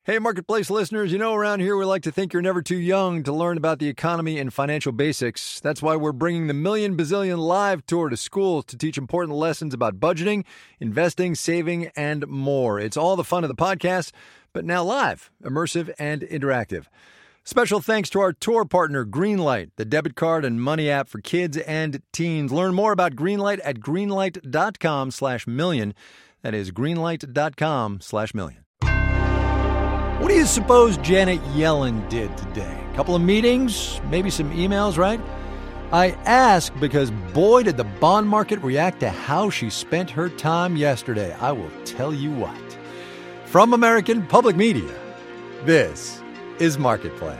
Hey, Marketplace listeners, around here we like to think you're never too young to learn about the economy and financial basics. That's why we're bringing the Million Bazillion Live Tour to schools to teach important lessons about budgeting, investing, saving, and more. It's all the fun of the podcast, but now live, immersive, and interactive. Special thanks to our tour partner, Greenlight, the debit card and money app for kids and teens. Learn more about Greenlight at greenlight.com/million. That is greenlight.com/million. What do you suppose Janet Yellen did today? A couple of meetings, maybe some emails, right? I ask because boy did the bond market react to how she spent her time yesterday. I will tell you what. From American Public Media, this is Marketplace.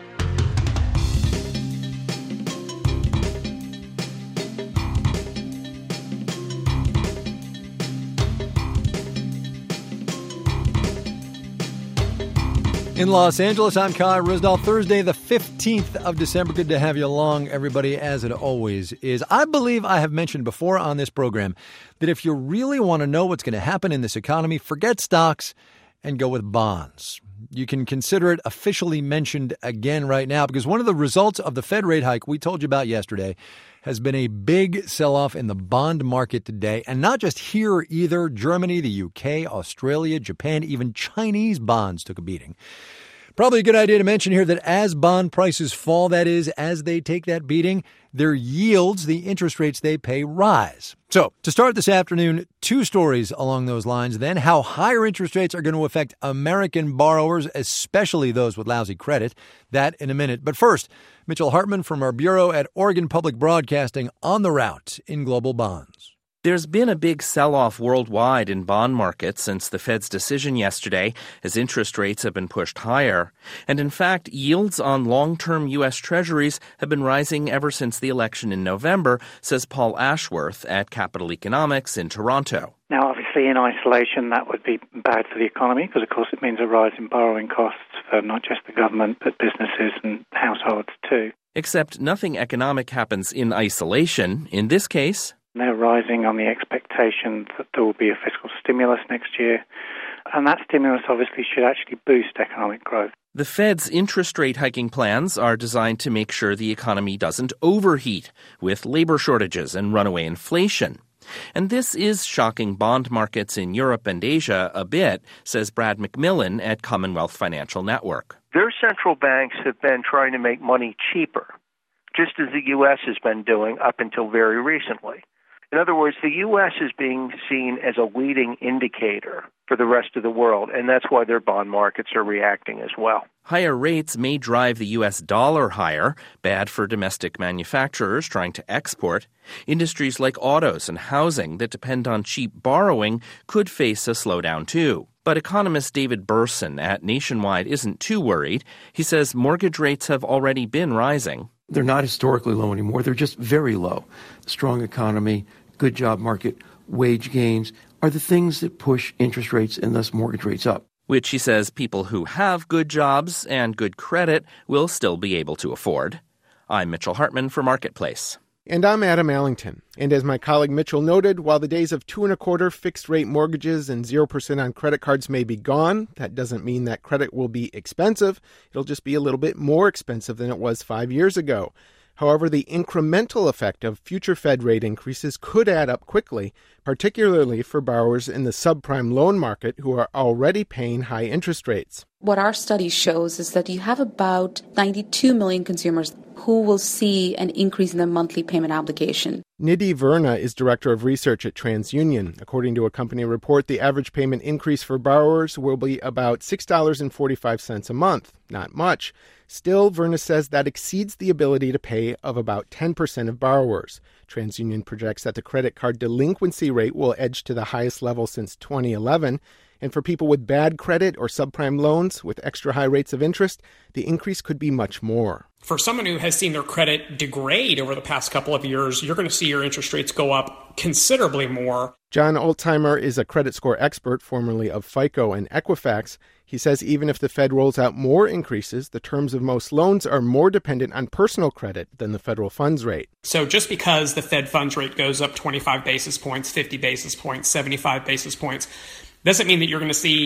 In Los Angeles, I'm Kai Ryssdal. Thursday, the 15th of December. Good to have you along, everybody, as it always is. I believe I have mentioned before on this program that if you really want to know what's going to happen in this economy, forget stocks and go with bonds. You can consider it officially mentioned again right now because one of the results of the Fed rate hike we told you about yesterday has been a big sell-off in the bond market today. And not just here either. Germany, the UK, Australia, Japan, even Chinese bonds took a beating. Probably a good idea to mention here that as bond prices fall, that is, as they take that beating, their yields, the interest rates they pay, rise. So, to start this afternoon, two stories along those lines. Then, how higher interest rates are going to affect American borrowers, especially those with lousy credit. That in a minute. But first, Mitchell Hartman from our bureau at Oregon Public Broadcasting on the route in global bonds. There's been a big sell-off worldwide in bond markets since the Fed's decision yesterday, as interest rates have been pushed higher. And in fact, yields on long-term U.S. Treasuries have been rising ever since the election in November, says Paul Ashworth at Capital Economics in Toronto. Now, obviously, in isolation, that would be bad for the economy because, of course, it means a rise in borrowing costs for not just the government, but businesses and households too. Except nothing economic happens in isolation. In this case, they're rising on the expectation that there will be a fiscal stimulus next year, and that stimulus obviously should actually boost economic growth. The Fed's interest rate hiking plans are designed to make sure the economy doesn't overheat with labor shortages and runaway inflation. And this is shocking bond markets in Europe and Asia a bit, says Brad McMillan at Commonwealth Financial Network. Their central banks have been trying to make money cheaper, just as the U.S. has been doing up until very recently. In other words, the U.S. is being seen as a leading indicator for the rest of the world, and that's why their bond markets are reacting as well. Higher rates may drive the U.S. dollar higher, bad for domestic manufacturers trying to export. Industries like autos and housing that depend on cheap borrowing could face a slowdown too. But economist David Burson at Nationwide isn't too worried. He says mortgage rates have already been rising. They're not historically low anymore. They're just very low. Strong economy, good job market, wage gains are the things that push interest rates and thus mortgage rates up. Which he says people who have good jobs and good credit will still be able to afford. I'm Mitchell Hartman for Marketplace. And I'm Adam Allington. And as my colleague Mitchell noted, while the days of 2.25% fixed-rate mortgages and 0% on credit cards may be gone, that doesn't mean that credit will be expensive. It'll just be a little bit more expensive than it was 5 years ago. However, the incremental effect of future Fed rate increases could add up quickly, particularly for borrowers in the subprime loan market who are already paying high interest rates. What our study shows is that you have about 92 million consumers who will see an increase in their monthly payment obligation. Nidhi Verna is director of research at TransUnion. According to a company report, the average payment increase for borrowers will be about $6.45 a month. Not much. Still, Verna says that exceeds the ability to pay of about 10% of borrowers. TransUnion projects that the credit card delinquency rate will edge to the highest level since 2011. And for people with bad credit or subprime loans with extra high rates of interest, the increase could be much more. For someone who has seen their credit degrade over the past couple of years, you're going to see your interest rates go up considerably more. John Oltheimer is a credit score expert, formerly of FICO and Equifax. He says even if the Fed rolls out more increases, the terms of most loans are more dependent on personal credit than the federal funds rate. So just because the Fed funds rate goes up 25 basis points, 50 basis points, 75 basis points, doesn't mean that you're going to see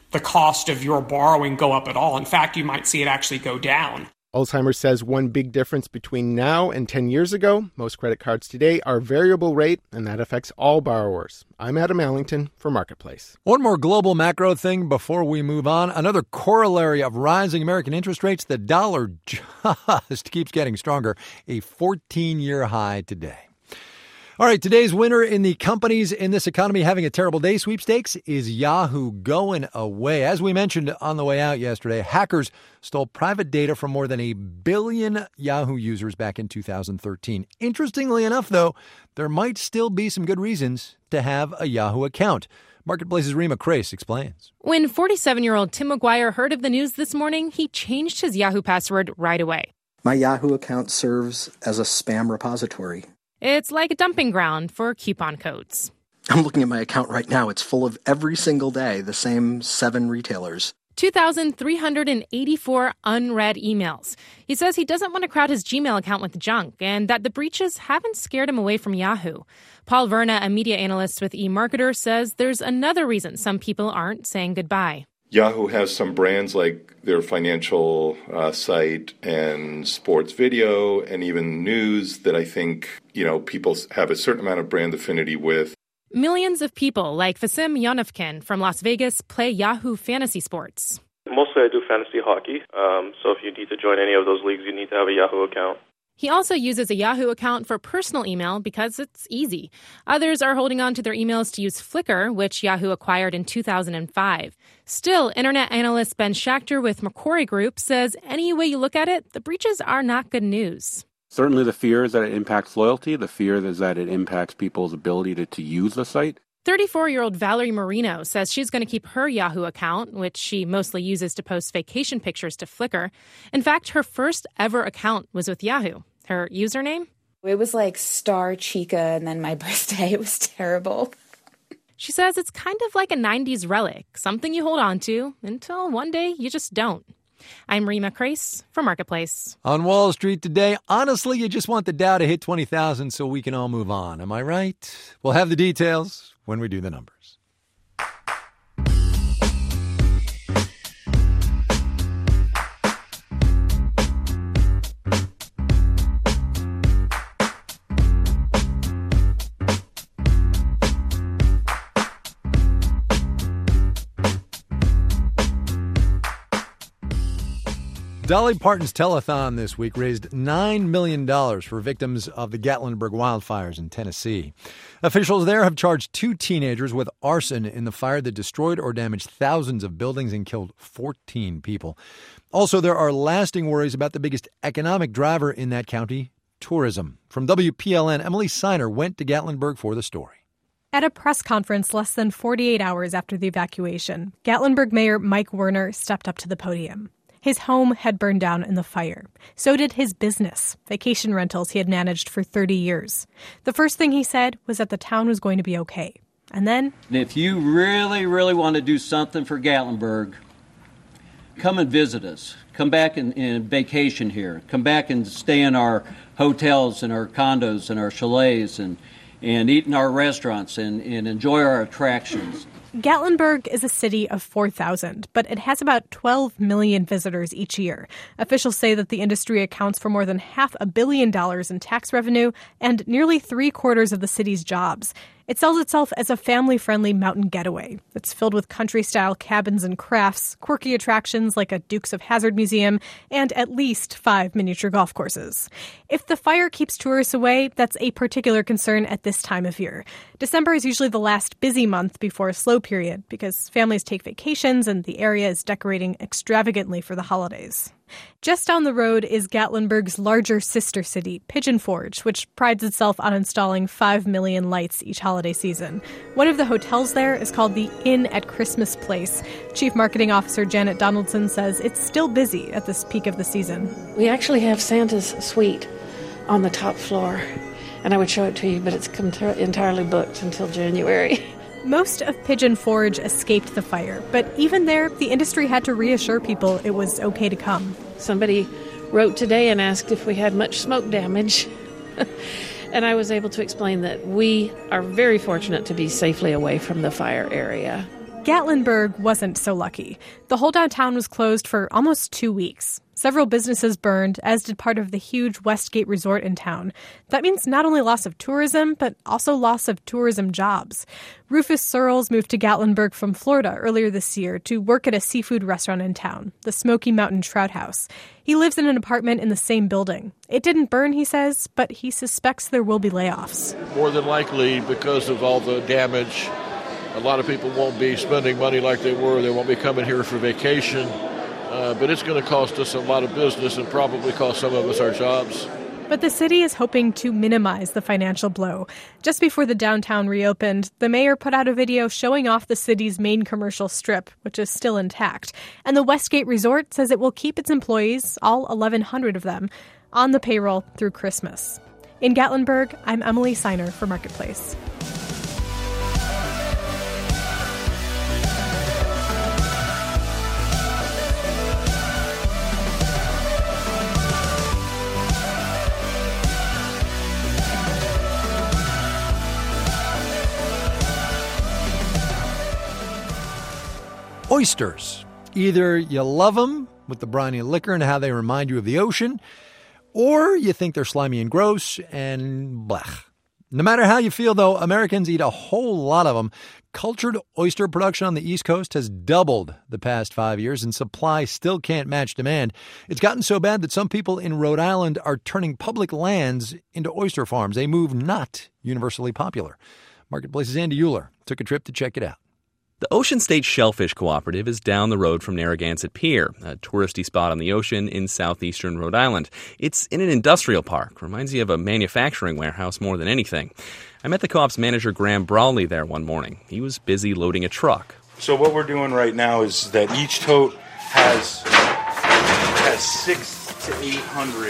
the cost of your borrowing go up at all. In fact, you might see it actually go down. Alzheimer says one big difference between now and 10 years ago, most credit cards today are variable rate, and that affects all borrowers. I'm Adam Allington for Marketplace. One more global macro thing before we move on. Another corollary of rising American interest rates, the dollar just keeps getting stronger, a 14-year high today. All right, today's winner in the companies in this economy having a terrible day sweepstakes is Yahoo going away. As we mentioned on the way out yesterday, hackers stole private data from more than 1 billion Yahoo users back in 2013. Interestingly enough, though, there might still be some good reasons to have a Yahoo account. Marketplace's Rima Crace explains. When 47-year-old Tim McGuire heard of the news this morning, he changed his Yahoo password right away. My Yahoo account serves as a spam repository. It's like a dumping ground for coupon codes. I'm looking at my account right now. It's full of every single day the same 7 retailers. 2,384 unread emails. He says he doesn't want to crowd his Gmail account with junk and that the breaches haven't scared him away from Yahoo. Paul Verna, a media analyst with eMarketer, says there's another reason some people aren't saying goodbye. Yahoo has some brands like their financial site and sports video and even news that I think, people have a certain amount of brand affinity with. Millions of people like Vasim Yonovkin from Las Vegas play Yahoo Fantasy Sports. Mostly I do fantasy hockey, so if you need to join any of those leagues, you need to have a Yahoo account. He also uses a Yahoo account for personal email because it's easy. Others are holding on to their emails to use Flickr, which Yahoo acquired in 2005. Still, internet analyst Ben Schachter with Macquarie Group says any way you look at it, the breaches are not good news. Certainly the fear is that it impacts loyalty. The fear is that it impacts people's ability to use the site. 34-year-old Valerie Marino says she's going to keep her Yahoo account, which she mostly uses to post vacation pictures to Flickr. In fact, her first ever account was with Yahoo. Her username? It was like Star Chica and then my birthday. It was terrible. She says it's kind of like a 90s relic, something you hold on to until one day you just don't. I'm Rima Crace for Marketplace. On Wall Street today, honestly, you just want the Dow to hit 20,000 so we can all move on. Am I right? We'll have the details when we do the numbers. Dolly Parton's telethon this week raised $9 million for victims of the Gatlinburg wildfires in Tennessee. Officials there have charged 2 teenagers with arson in the fire that destroyed or damaged thousands of buildings and killed 14 people. Also, there are lasting worries about the biggest economic driver in that county, tourism. From WPLN, Emily Siner went to Gatlinburg for the story. At a press conference less than 48 hours after the evacuation, Gatlinburg Mayor Mike Werner stepped up to the podium. His home had burned down in the fire. So did his business, vacation rentals he had managed for 30 years. The first thing he said was that the town was going to be okay. And then, if you really, really want to do something for Gatlinburg, come and visit us. Come back and vacation here. Come back and stay in our hotels and our condos and our chalets and eat in our restaurants and enjoy our attractions. Gatlinburg is a city of 4,000, but it has about 12 million visitors each year. Officials say that the industry accounts for more than $500 million in tax revenue and nearly 3/4 of the city's jobs. It sells itself as a family-friendly mountain getaway that's filled with country-style cabins and crafts, quirky attractions like a Dukes of Hazzard museum, and at least 5 miniature golf courses. If the fire keeps tourists away, that's a particular concern at this time of year. December is usually the last busy month before a slow period because families take vacations and the area is decorating extravagantly for the holidays. Just down the road is Gatlinburg's larger sister city, Pigeon Forge, which prides itself on installing 5 million lights each holiday season. One of the hotels there is called the Inn at Christmas Place. Chief Marketing Officer Janet Donaldson says it's still busy at this peak of the season. We actually have Santa's suite on the top floor, and I would show it to you, but it's entirely booked until January. Most of Pigeon Forge escaped the fire, but even there, the industry had to reassure people it was okay to come. Somebody wrote today and asked if we had much smoke damage, and I was able to explain that we are very fortunate to be safely away from the fire area. Gatlinburg wasn't so lucky. The whole downtown was closed for almost 2 weeks. Several businesses burned, as did part of the huge Westgate Resort in town. That means not only loss of tourism, but also loss of tourism jobs. Rufus Searles moved to Gatlinburg from Florida earlier this year to work at a seafood restaurant in town, the Smoky Mountain Trout House. He lives in an apartment in the same building. It didn't burn, he says, but he suspects there will be layoffs. More than likely, because of all the damage, a lot of people won't be spending money like they were. They won't be coming here for vacation. But it's going to cost us a lot of business and probably cost some of us our jobs. But the city is hoping to minimize the financial blow. Just before the downtown reopened, the mayor put out a video showing off the city's main commercial strip, which is still intact. And the Westgate Resort says it will keep its employees, all 1,100 of them, on the payroll through Christmas. In Gatlinburg, I'm Emily Seiner for Marketplace. Oysters. Either you love them with the briny liquor and how they remind you of the ocean, or you think they're slimy and gross and blech. No matter how you feel, though, Americans eat a whole lot of them. Cultured oyster production on the East Coast has doubled the past 5 years, and supply still can't match demand. It's gotten so bad that some people in Rhode Island are turning public lands into oyster farms, a move not universally popular. Marketplace's Andy Euler took a trip to check it out. The Ocean State Shellfish Cooperative is down the road from Narragansett Pier, a touristy spot on the ocean in southeastern Rhode Island. It's in an industrial park. Reminds you of a manufacturing warehouse more than anything. I met the co-op's manager, Graham Brawley, there one morning. He was busy loading a truck. So what we're doing right now is that each tote has 600 to 800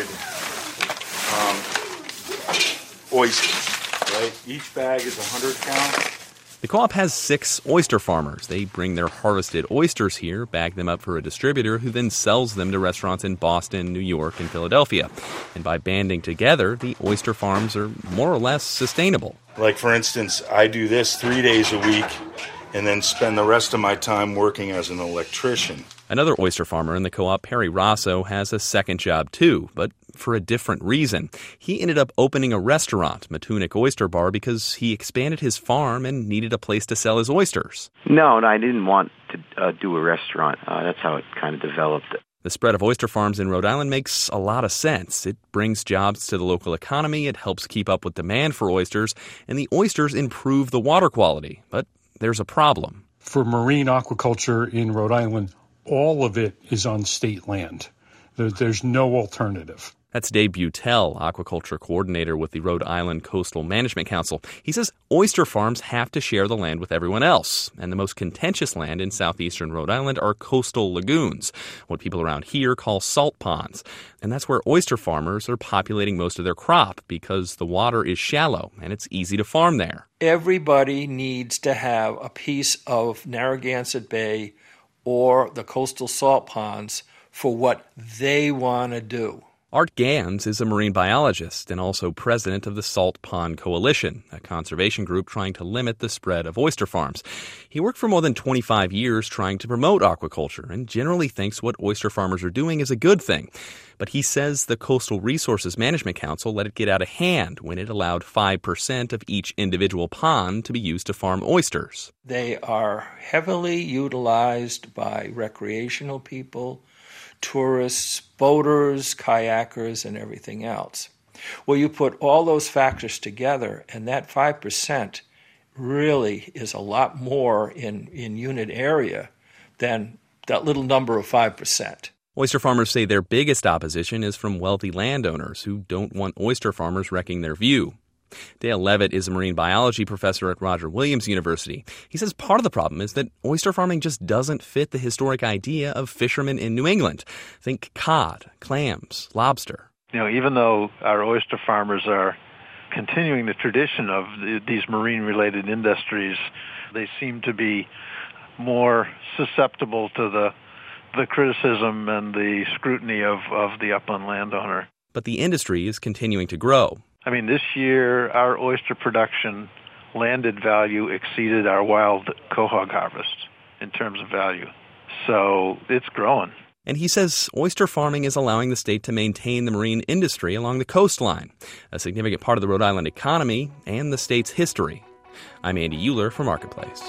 oysters, right? Each bag is 100 count. The co-op has 6 oyster farmers. They bring their harvested oysters here, bag them up for a distributor who then sells them to restaurants in Boston, New York, and Philadelphia. And by banding together, the oyster farms are more or less sustainable. Like, for instance, I do this 3 days a week and then spend the rest of my time working as an electrician. Another oyster farmer in the co-op, Perry Rosso, has a second job too, but for a different reason. He ended up opening a restaurant, Matunic Oyster Bar, because he expanded his farm and needed a place to sell his oysters. No, I didn't want to do a restaurant. That's how it kind of developed. The spread of oyster farms in Rhode Island makes a lot of sense. It brings jobs to the local economy, it helps keep up with demand for oysters, and the oysters improve the water quality. But there's a problem. For marine aquaculture in Rhode Island, all of it is on state land. There's no alternative. That's Dave Butel, aquaculture coordinator with the Rhode Island Coastal Management Council. He says oyster farms have to share the land with everyone else. And the most contentious land in southeastern Rhode Island are coastal lagoons, what people around here call salt ponds. And that's where oyster farmers are populating most of their crop because the water is shallow and it's easy to farm there. Everybody needs to have a piece of Narragansett Bay or the coastal salt ponds for what they want to do. Art Gans is a marine biologist and also president of the Salt Pond Coalition, a conservation group trying to limit the spread of oyster farms. He worked for more than 25 years trying to promote aquaculture and generally thinks what oyster farmers are doing is a good thing. But he says the Coastal Resources Management Council let it get out of hand when it allowed 5% of each individual pond to be used to farm oysters. They are heavily utilized by recreational people, tourists, boaters, kayakers, and everything else. Well, you put all those factors together, and that 5% really is a lot more in unit area than that little number of 5%. Oyster farmers say their biggest opposition is from wealthy landowners who don't want oyster farmers wrecking their view. Dale Levitt is a marine biology professor at Roger Williams University. He says part of the problem is that oyster farming just doesn't fit the historic idea of fishermen in New England. Think cod, clams, lobster. You know, even though our oyster farmers are continuing the tradition of these marine-related industries, they seem to be more susceptible to the criticism and the scrutiny of the upland landowner. But the industry is continuing to grow. I mean, this year, our oyster production landed value exceeded our wild quahog harvest. in terms of value. So it's growing. And he says oyster farming is allowing the state to maintain the marine industry along the coastline, a significant part of the Rhode Island economy and the state's history. I'm Andy Euler for Marketplace.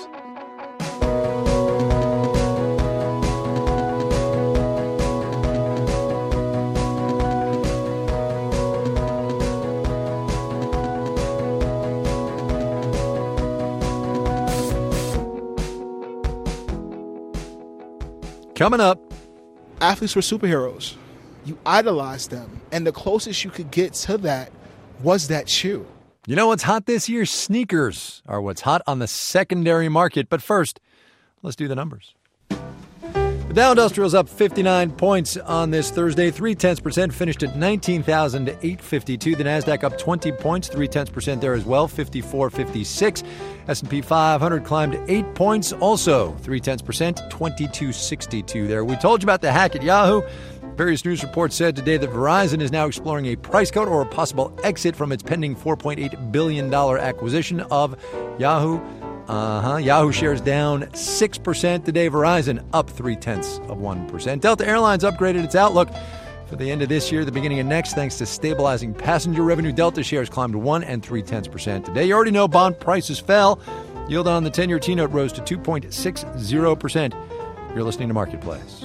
Coming up. Athletes were superheroes. You idolized them. And the closest you could get to that was that shoe. You know what's hot this year? Sneakers are what's hot on the secondary market. But first, let's do the numbers. The Dow Industrial's up 59 points on this Thursday, 0.3%, finished at 19,852. The Nasdaq up 20 points, 0.3% there as well, 54.56. S&P 500 climbed 8 points, also 0.3%, 22.62 there. We told you about the hack at Yahoo. Various news reports said today that Verizon is now exploring a price cut or a possible exit from its pending $4.8 billion acquisition of Yahoo. Yahoo shares down 6% today. Verizon up 0.3%. Delta Airlines upgraded its outlook for the end of this year, the beginning of next, thanks to stabilizing passenger revenue. Delta shares climbed 1.3% today. You already know bond prices fell. Yield on the 10-year T-note rose to 2.60%. You're listening to Marketplace.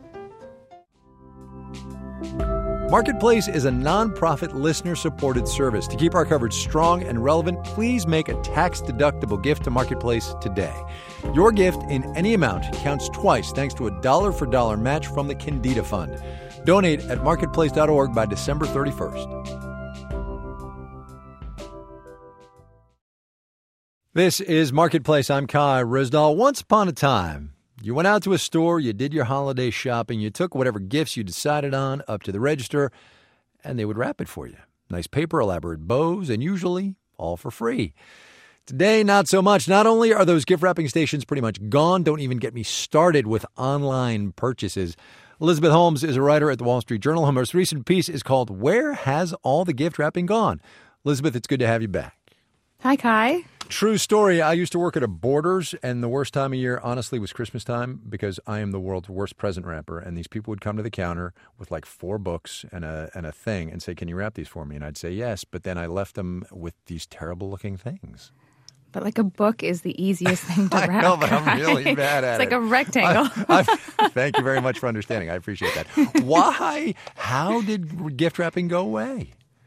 Marketplace is a nonprofit listener-supported service. To keep our coverage strong and relevant, please make a tax-deductible gift to Marketplace today. Your gift in any amount counts twice thanks to a dollar-for-dollar match from the Candida Fund. Donate at marketplace.org by December 31st. This is Marketplace. I'm Kai Ryssdal. Once upon a time, you went out to a store, you did your holiday shopping, you took whatever gifts you decided on up to the register, and they would wrap it for you. Nice paper, elaborate bows, and usually all for free. Today, not so much. Not only are those gift wrapping stations pretty much gone, don't even get me started with online purchases. Elizabeth Holmes is a writer at the Wall Street Journal. Her most recent piece is called Where Has All the Gift Wrapping Gone? Elizabeth, it's good to have you back. Hi, Kai. True story. I used to work at a Borders, and the worst time of year, honestly, was Christmas time because I am the world's worst present wrapper. And these people would come to the counter with like 4 books and a thing and say, "Can you wrap these for me?" And I'd say yes, but then I left them with these terrible-looking things. But like a book is the easiest thing to wrap. I know, but I'm really bad at it. It's like a rectangle. Thank you very much for understanding. I appreciate that. Why? How did gift wrapping go away?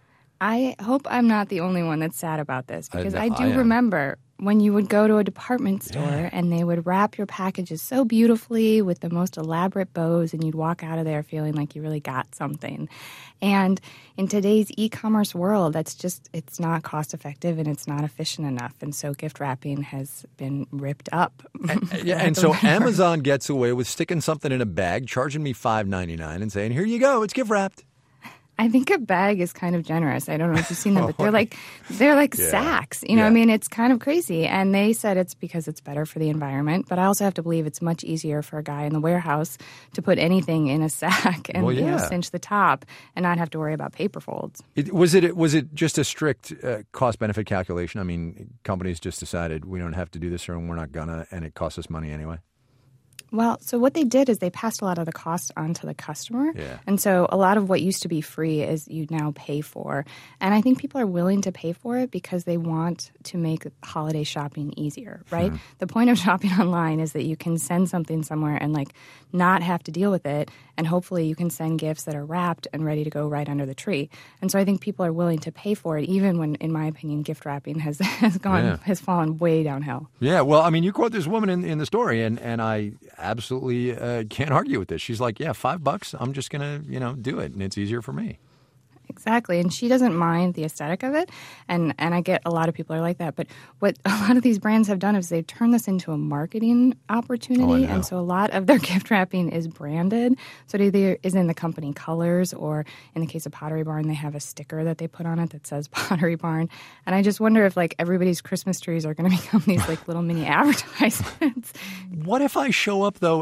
I hope I'm not the only one that's sad about this because I do am. remember when you would go to a department store and they would wrap your packages so beautifully with the most elaborate bows and you'd walk out of there feeling like you really got something. And in today's e-commerce world, it's not cost effective and it's not efficient enough. And so gift wrapping has been ripped up. And so Amazon gets away with sticking something in a bag, charging me $5.99 and saying, "Here you go, it's gift wrapped." I think a bag is kind of generous. I don't know if you've seen them, but they're like sacks. You know, I mean, it's kind of crazy. And they said it's because it's better for the environment. But I also have to believe it's much easier for a guy in the warehouse to put anything in a sack and cinch the top and not have to worry about paper folds. Was it just a strict cost-benefit calculation? I mean, companies just decided we don't have to do this or we're not gonna, and it costs us money anyway? Well, so what they did is they passed a lot of the cost onto the customer. Yeah. And so a lot of what used to be free is you now pay for. And I think people are willing to pay for it because they want to make holiday shopping easier, right? The point of shopping online is that you can send something somewhere and not have to deal with it. And hopefully you can send gifts that are wrapped and ready to go right under the tree. And so I think people are willing to pay for it, even when, in my opinion, gift wrapping has fallen way downhill. Yeah, well, I mean, you quote this woman in the story, and I absolutely can't argue with this. She's like, yeah, $5, I'm just going to, do it, and it's easier for me. Exactly. And she doesn't mind the aesthetic of it. And I get a lot of people are like that. But what a lot of these brands have done is they've turned this into a marketing opportunity. And so a lot of their gift wrapping is branded. So it either is in the company colors or in the case of Pottery Barn, they have a sticker that they put on it that says Pottery Barn. And I just wonder if everybody's Christmas trees are going to become these little mini advertisements. What if I show up, though,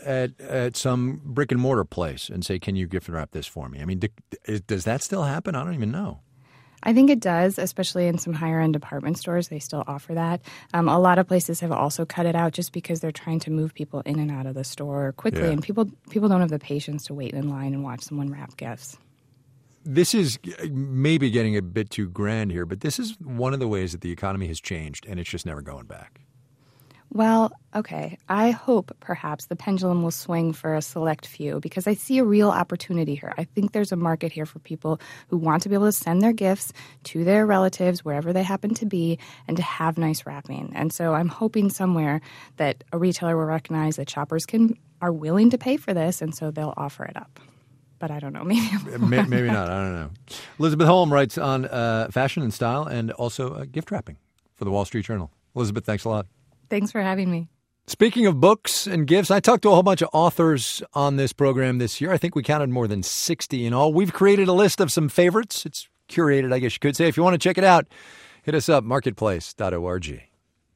at some brick and mortar place and say, "Can you gift wrap this for me?" I mean, does that still happen? I don't even know. I think it does, especially in some higher-end department stores. They still offer that. A lot of places have also cut it out just because they're trying to move people in and out of the store quickly, and people don't have the patience to wait in line and watch someone wrap gifts. This is maybe getting a bit too grand here, but this is one of the ways that the economy has changed, and it's just never going back. Well, okay. I hope perhaps the pendulum will swing for a select few because I see a real opportunity here. I think there's a market here for people who want to be able to send their gifts to their relatives wherever they happen to be and to have nice wrapping. And so I'm hoping somewhere that a retailer will recognize that shoppers are willing to pay for this, and so they'll offer it up. But I don't know. Maybe not. I don't know. Elizabeth Holm writes on fashion and style and also gift wrapping for the Wall Street Journal. Elizabeth, thanks a lot. Thanks for having me. Speaking of books and gifts, I talked to a whole bunch of authors on this program this year. I think we counted more than 60 in all. We've created a list of some favorites. It's curated, I guess you could say. If you want to check it out, hit us up, marketplace.org.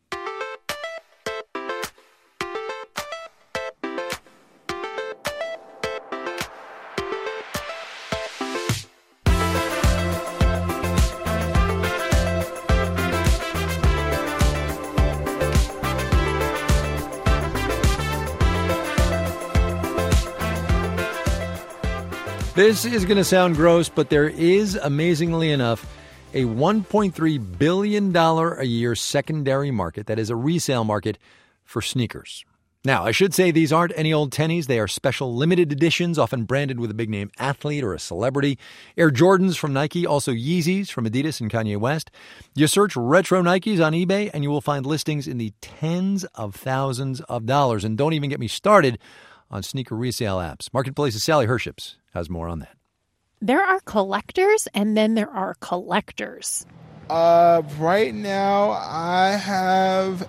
This is going to sound gross, but there is, amazingly enough, a $1.3 billion a year secondary market that is a resale market for sneakers. Now, I should say these aren't any old tennies. They are special limited editions, often branded with a big-name athlete or a celebrity. Air Jordans from Nike, also Yeezys from Adidas and Kanye West. You search retro Nikes on eBay, and you will find listings in the tens of thousands of dollars. And don't even get me started on sneaker resale apps. Marketplace's Sally Herships has more on that. There are collectors, and then there are collectors. Right now, I have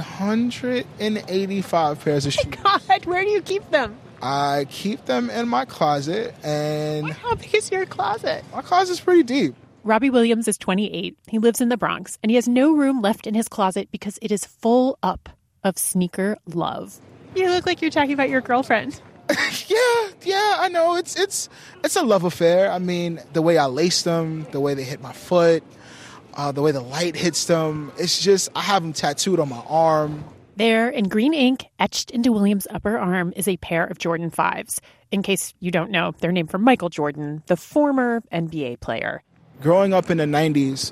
185 pairs of shoes. God, where do you keep them? I keep them in my closet, and... How big is your closet? My closet's pretty deep. Robbie Williams is 28. He lives in the Bronx, and he has no room left in his closet because it is full up of sneaker love. You look like you're talking about your girlfriend. Yeah, I know. It's a love affair. I mean, the way I lace them, the way they hit my foot, the way the light hits them. It's just, I have them tattooed on my arm. There, in green ink, etched into Williams' upper arm, is a pair of Jordan 5s. In case you don't know, they're named for Michael Jordan, the former NBA player. Growing up in the 90s,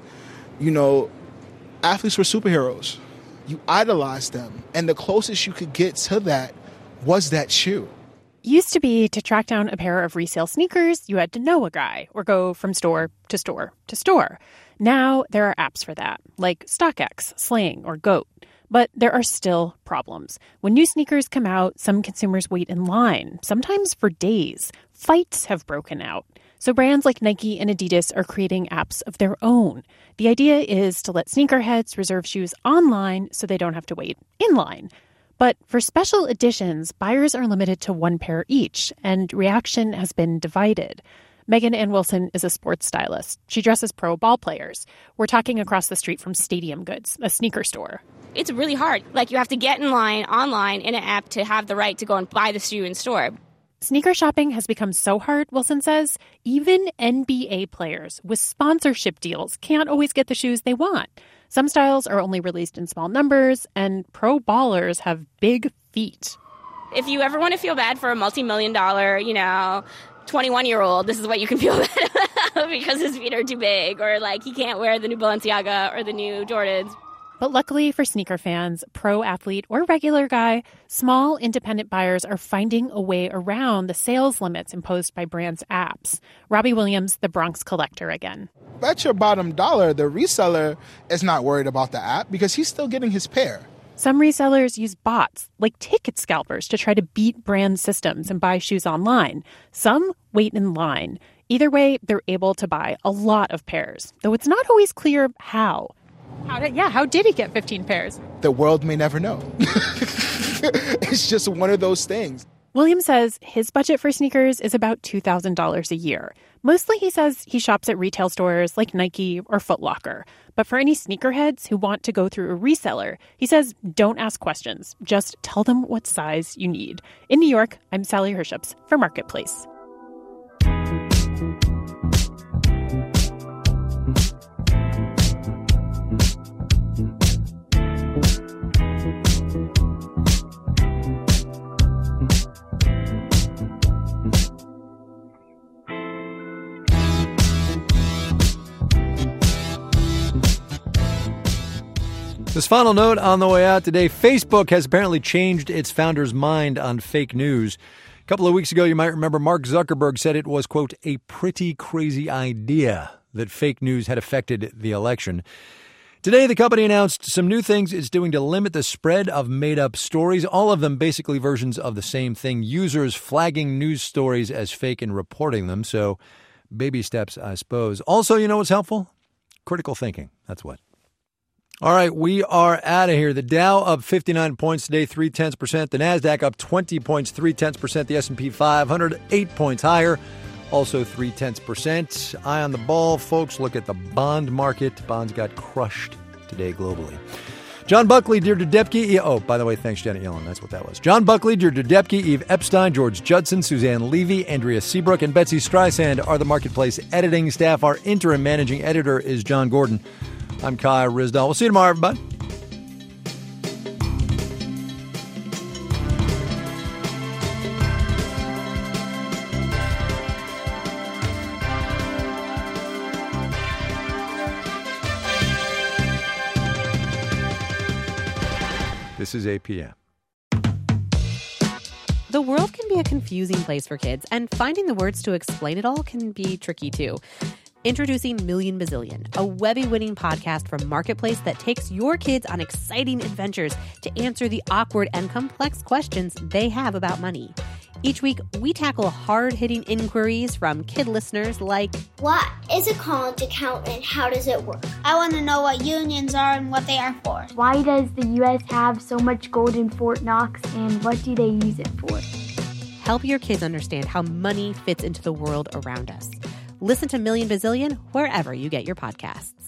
athletes were superheroes. You idolized them. And the closest you could get to that was that shoe. Used to be to track down a pair of resale sneakers, you had to know a guy or go from store to store to store. Now there are apps for that, like StockX, Sling, or GOAT. But there are still problems. When new sneakers come out, some consumers wait in line, sometimes for days. Fights have broken out. So brands like Nike and Adidas are creating apps of their own. The idea is to let sneakerheads reserve shoes online so they don't have to wait in line. But for special editions, buyers are limited to one pair each, and reaction has been divided. Megan Ann Wilson is a sports stylist. She dresses pro ball players. We're talking across the street from Stadium Goods, a sneaker store. It's really hard. You have to get in line online in an app to have the right to go and buy the shoe in store. Sneaker shopping has become so hard, Wilson says, even NBA players with sponsorship deals can't always get the shoes they want. Some styles are only released in small numbers, and pro ballers have big feet. If you ever want to feel bad for a multi-million-dollar, 21-year-old, this is what you can feel bad about because his feet are too big, or he can't wear the new Balenciaga or the new Jordans. But luckily for sneaker fans, pro athlete or regular guy, small independent buyers are finding a way around the sales limits imposed by brands' apps. Robbie Williams, the Bronx collector again. Bet your bottom dollar the reseller is not worried about the app because he's still getting his pair. Some resellers use bots, like ticket scalpers, to try to beat brand systems and buy shoes online. Some wait in line. Either way, they're able to buy a lot of pairs, though it's not always clear how. How did he get 15 pairs? The world may never know. It's just one of those things. William says his budget for sneakers is about $2,000 a year. Mostly, he says, he shops at retail stores like Nike or Foot Locker. But for any sneakerheads who want to go through a reseller, he says, don't ask questions. Just tell them what size you need. In New York, I'm Sally Herships for Marketplace. This final note on the way out today, Facebook has apparently changed its founder's mind on fake news. A couple of weeks ago, you might remember Mark Zuckerberg said it was, quote, a pretty crazy idea that fake news had affected the election. Today, the company announced some new things it's doing to limit the spread of made-up stories, all of them basically versions of the same thing, users flagging news stories as fake and reporting them. So, baby steps, I suppose. Also, you know what's helpful? Critical thinking. That's what. All right, we are out of here. The Dow up 59 points today, 0.3%. The NASDAQ up 20 points, 0.3%. The S&P 500, 8 points higher, also 0.3%. Eye on the ball, folks. Look at the bond market. Bonds got crushed today globally. John Buckley, Deirdre Depke. Oh, by the way, thanks, Janet Yellen. That's what that was. John Buckley, Deirdre Depke, Eve Epstein, George Judson, Suzanne Levy, Andrea Seabrook, and Betsy Streisand are the Marketplace editing staff. Our interim managing editor is John Gordon. I'm Kai Ryssdal. We'll see you tomorrow, everybody. This is APM. The world can be a confusing place for kids, and finding the words to explain it all can be tricky, too. Introducing Million Bazillion, a Webby-winning podcast from Marketplace that takes your kids on exciting adventures to answer the awkward and complex questions they have about money. Each week, we tackle hard-hitting inquiries from kid listeners like, what is a college account and how does it work? I want to know what unions are and what they are for. Why does the U.S. have so much gold in Fort Knox and what do they use it for? Help your kids understand how money fits into the world around us. Listen to Million Bazillion wherever you get your podcasts.